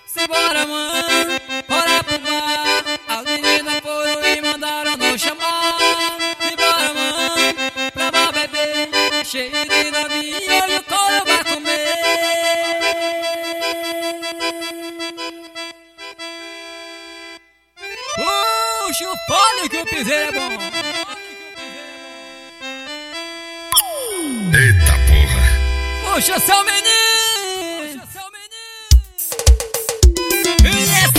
Simbora, mãe, bora pro bar. As meninas foram e mandaram não chamar. Simbora, mãe, pra bar beber. Cheio de novinha e o couro vai comer. Puxa o fone que o piseiro é bom. Eita porra! Puxa seu menino! E esse